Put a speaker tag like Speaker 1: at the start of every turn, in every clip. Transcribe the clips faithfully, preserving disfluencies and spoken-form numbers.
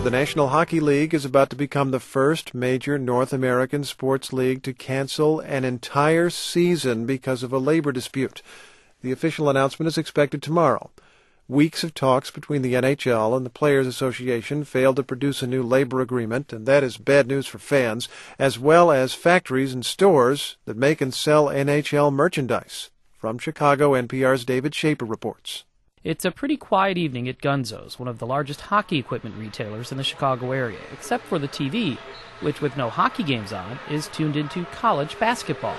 Speaker 1: The National Hockey League is about to become the first major North American sports league to cancel an entire season because of a labor dispute. The official announcement is expected tomorrow. Weeks of talks between the N H L and the Players Association failed to produce a new labor agreement, and that is bad news for fans, as well as factories and stores that make and sell N H L merchandise. From Chicago, N P R's David Shaper reports.
Speaker 2: It's a pretty quiet evening at Gunzo's, one of the largest hockey equipment retailers in the Chicago area, except for the T V, which with no hockey games on, is tuned into college basketball.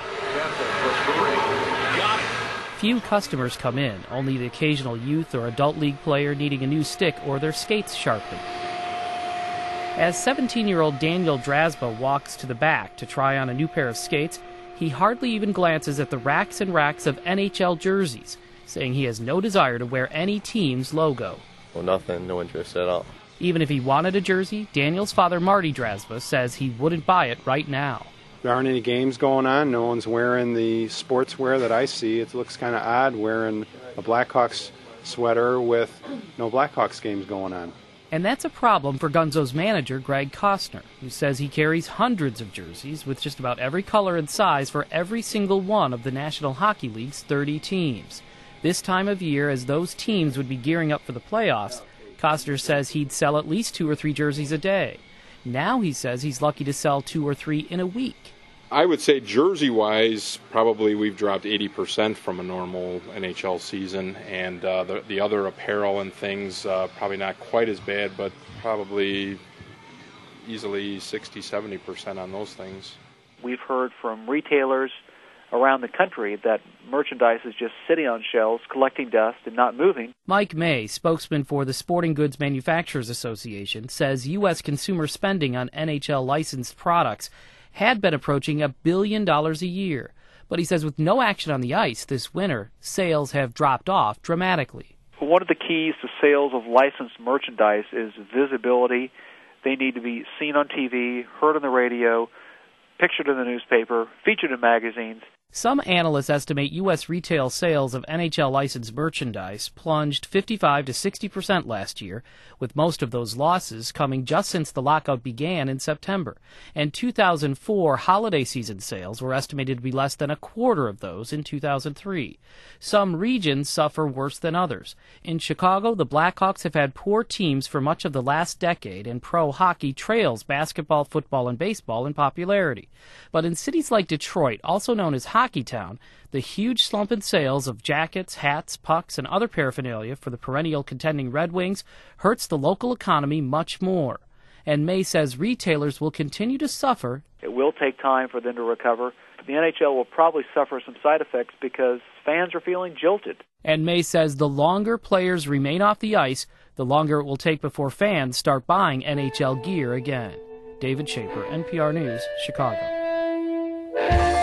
Speaker 2: Few customers come in, only the occasional youth or adult league player needing a new stick or their skates sharpened. As seventeen-year-old Daniel Drasba walks to the back to try on a new pair of skates, he hardly even glances at the racks and racks of N H L jerseys, saying he has no desire to wear any team's logo.
Speaker 3: Well, nothing, no interest at all.
Speaker 2: Even if he wanted a jersey, Daniel's father, Marty Drasba, says he wouldn't buy it right now.
Speaker 4: There aren't any games going on. No one's wearing the sportswear that I see. It looks kind of odd wearing a Blackhawks sweater with no Blackhawks games going on.
Speaker 2: And that's a problem for Gunzo's manager, Greg Costner, who says he carries hundreds of jerseys with just about every color and size for every single one of the National Hockey League's thirty teams. This time of year, as those teams would be gearing up for the playoffs, Costner says he'd sell at least two or three jerseys a day. Now he says he's lucky to sell two or three in a week.
Speaker 5: I would say jersey-wise, probably we've dropped eighty percent from a normal N H L season, and uh, the, the other apparel and things, uh, probably not quite as bad, but probably easily sixty, seventy percent on those things.
Speaker 6: We've heard from retailers around the country that merchandise is just sitting on shelves, collecting dust and not moving.
Speaker 2: Mike May, spokesman for the Sporting Goods Manufacturers Association, says U S consumer spending on N H L licensed products had been approaching a billion dollars a year. But he says with no action on the ice this winter, sales have dropped off dramatically.
Speaker 6: One of the keys to sales of licensed merchandise is visibility. They need to be seen on T V, heard on the radio, pictured in the newspaper, featured in magazines.
Speaker 2: Some analysts estimate U S retail sales of N H L licensed merchandise plunged fifty-five to sixty percent last year, with most of those losses coming just since the lockout began in September. And two thousand four holiday season sales were estimated to be less than a quarter of those in two thousand three. Some regions suffer worse than others. In Chicago, the Blackhawks have had poor teams for much of the last decade, and pro hockey trails basketball, football, and baseball in popularity. But in cities like Detroit, also known as Hockey Town, the huge slump in sales of jackets, hats, pucks, and other paraphernalia for the perennial contending Red Wings hurts the local economy much more. And May says retailers will continue to suffer.
Speaker 6: It will take time for them to recover. The N H L will probably suffer some side effects because fans are feeling jilted.
Speaker 2: And May says the longer players remain off the ice, the longer it will take before fans start buying N H L gear again. David Shaper, N P R News, Chicago.